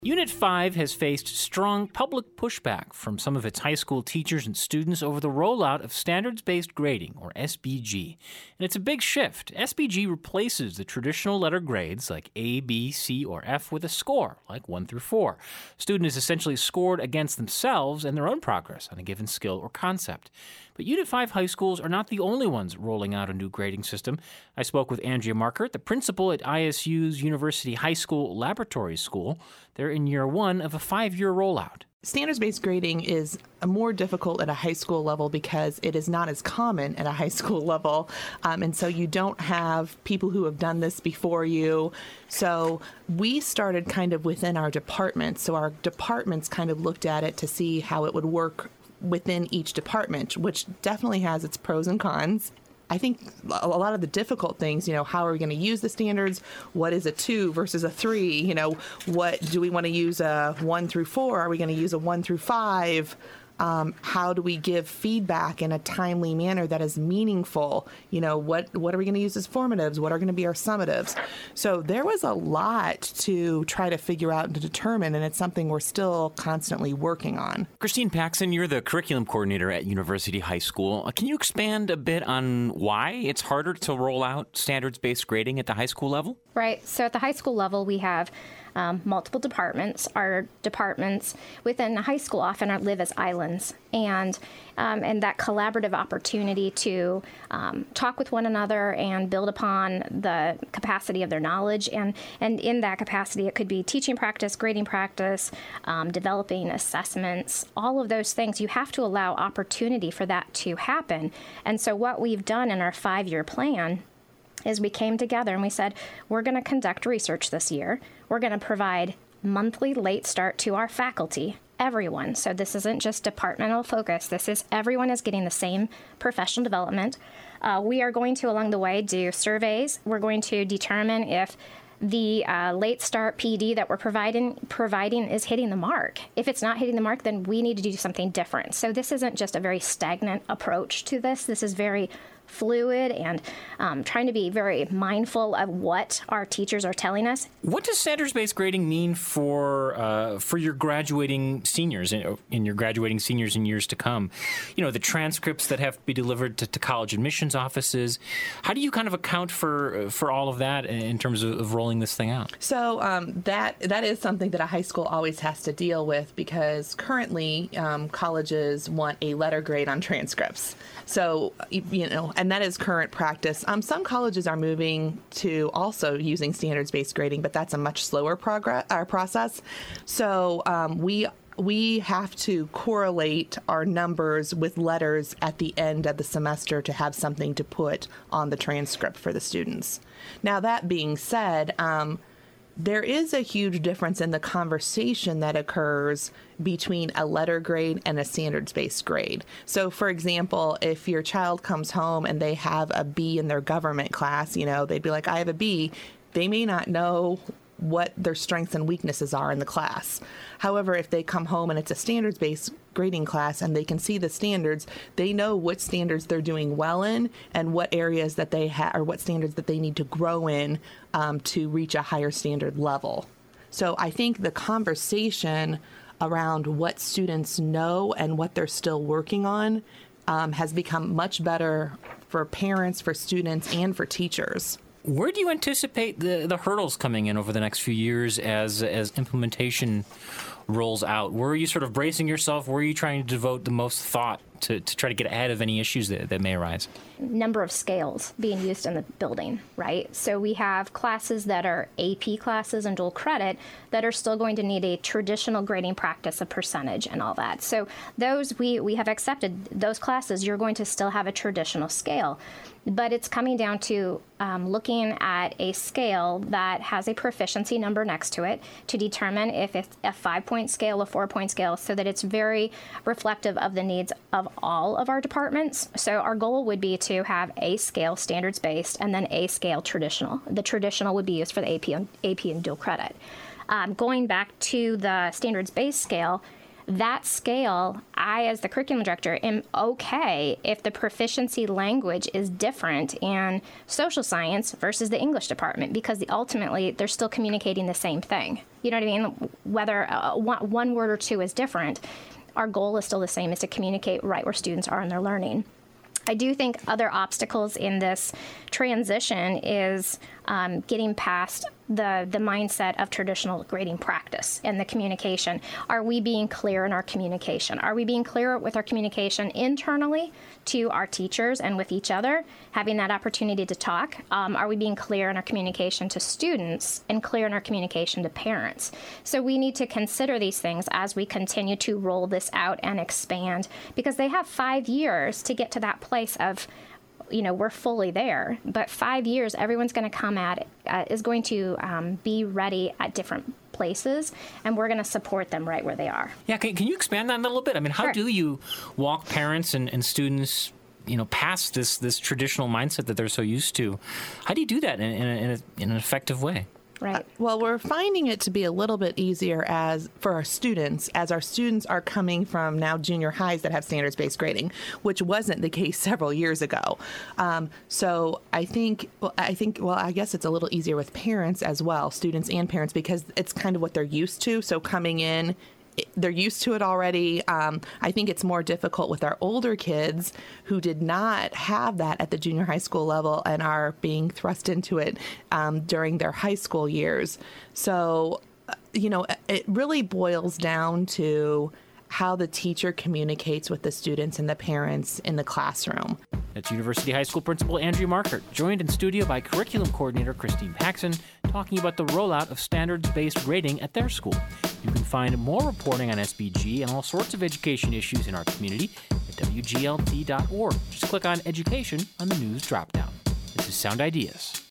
Unit 5 has faced strong public pushback from some of its high school teachers and students over the rollout of standards-based grading, or SBG. And it's a big shift. SBG replaces the traditional letter grades like A, B, C, or F with a score, like 1 through 4. Student is essentially scored against themselves and their own progress on a given skill or concept. But Unit 5 high schools are not the only ones rolling out a new grading system. I spoke with Andrea Markert, the principal at ISU's University High School Laboratory School. They're in year 1 of a 5-year rollout. Standards-based grading is more difficult at a high school level because it is not as common at a high school level. And so you don't have people who have done this before you. So we started kind of within our departments. So our departments kind of looked at it to see how it would work within each department, which definitely has its pros and cons. I think a lot of the difficult things, how are we going to use the standards? What is a 2 versus a 3? What do we want to use a 1 through 4? Are we going to use a 1 through 5? How do we give feedback in a timely manner that is meaningful? What are we going to use as formatives? What are going to be our summatives? So there was a lot to try to figure out and to determine, and it's something we're still constantly working on. Christine Paxson, you're the curriculum coordinator at University High School. Can you expand a bit on why it's harder to roll out standards-based grading at the high school level? Right. So at the high school level, we have multiple departments. Our departments within the high school often live as islands, and that collaborative opportunity to talk with one another and build upon the capacity of their knowledge, and in that capacity, it could be teaching practice, grading practice, developing assessments, all of those things. You have to allow opportunity for that to happen. And so what we've done in our 5-year plan is we came together and we said, we're going to conduct research this year. We're going to provide monthly late start to our faculty, everyone. So this isn't just departmental focus. This is everyone is getting the same professional development. We are going to, along the way, do surveys. We're going to determine if the late start PD that we're providing is hitting the mark. If it's not hitting the mark, then we need to do something different. So this isn't just a very stagnant approach to this. This is very fluid and trying to be very mindful of what our teachers are telling us. What does standards-based grading mean for your graduating seniors in your graduating seniors in years to come? The transcripts that have to be delivered to college admissions offices. How do you kind of account for all of that in terms of rolling this thing out? So that is something that a high school always has to deal with because currently colleges want a letter grade on transcripts. So, and that is current practice. Some colleges are moving to also using standards-based grading, but that's a much slower process. So we have to correlate our numbers with letters at the end of the semester to have something to put on the transcript for the students. Now, that being said, there is a huge difference in the conversation that occurs between a letter grade and a standards-based grade. So, for example, if your child comes home and they have a B in their government class, they'd be like, I have a B. They may not know what their strengths and weaknesses are in the class. However, if they come home and it's a standards-based grading class and they can see the standards, they know what standards they're doing well in and what areas that they have or what standards that they need to grow in to reach a higher standard level. So I think the conversation around what students know and what they're still working on has become much better for parents, for students, and for teachers. Where do you anticipate the hurdles coming in over the next few years as implementation rolls out? Where are you sort of bracing yourself? Where are you trying to devote the most thought to try to get ahead of any issues that may arise? Number of scales being used in the building, right? So we have classes that are AP classes and dual credit that are still going to need a traditional grading practice, a percentage and all that. So those we have accepted those classes, you're going to still have a traditional scale. But it's coming down to looking at a scale that has a proficiency number next to it to determine if it's a 5-point scale, a 4-point scale, so that it's very reflective of the needs of all of our departments. So our goal would be to have a scale standards-based and then a scale traditional. The traditional would be used for the AP and dual credit. Going back to the standards-based scale, that scale, I, as the curriculum director, am okay if the proficiency language is different in social science versus the English department, because ultimately they're still communicating the same thing. You know what I mean? Whether one word or two is different, our goal is still the same, is to communicate right where students are in their learning. I do think other obstacles in this transition is getting past the mindset of traditional grading practice and the communication. Are we being clear in our communication? Are we being clear with our communication internally to our teachers and with each other, having that opportunity to talk? Are we being clear in our communication to students and clear in our communication to parents? So we need to consider these things as we continue to roll this out and expand, because they have 5 years to get to that place of, we're fully there, but 5 years, everyone's going to come at it, is going to be ready at different places, and we're going to support them right where they are. Yeah, can you expand that a little bit? I mean, how Sure. do you walk parents and students, past this traditional mindset that they're so used to? How do you do that in an effective way? Right. Well, we're finding it to be a little bit easier for our students, as our students are coming from now junior highs that have standards-based grading, which wasn't the case several years ago. So I guess it's a little easier with parents as well, students and parents, because it's kind of what they're used to. So coming in, they're used to it already. I think it's more difficult with our older kids who did not have that at the junior high school level and are being thrust into it during their high school years. So, it really boils down to how the teacher communicates with the students and the parents in the classroom. That's University High School Principal Andrea Markert, joined in studio by Curriculum Coordinator Christine Paxson, talking about the rollout of standards-based grading at their school. You can find more reporting on SBG and all sorts of education issues in our community at WGLT.org. Just click on Education on the news dropdown. This is Sound Ideas.